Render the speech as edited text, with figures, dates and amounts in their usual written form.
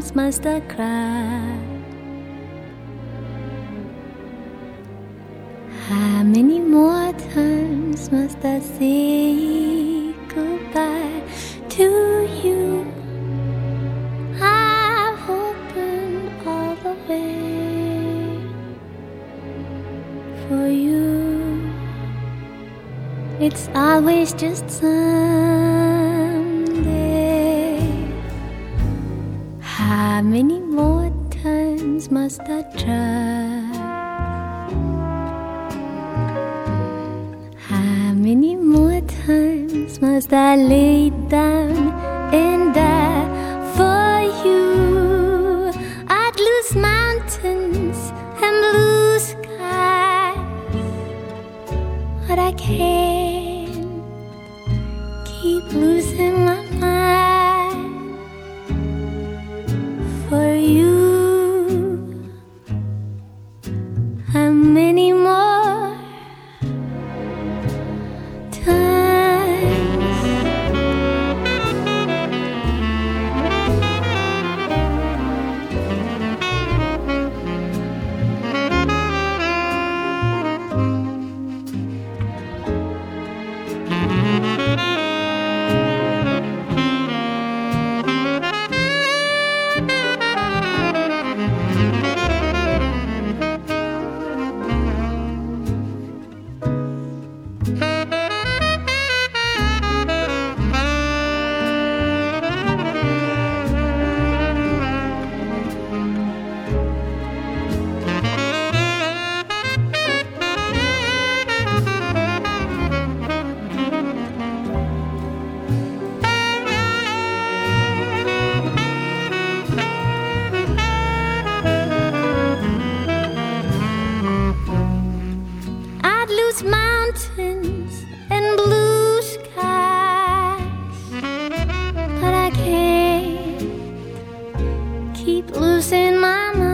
times must I cry? How many more times must I say goodbye to you? I've opened all the way for you. It's always just someday. How many more times must I try? How many more times must I lay down and die for you? I'd lose mountains and blue skies, but I can't keep losing my mind for you. How many more times? I'd lose mountains and blue skies, but I can't keep losing my mind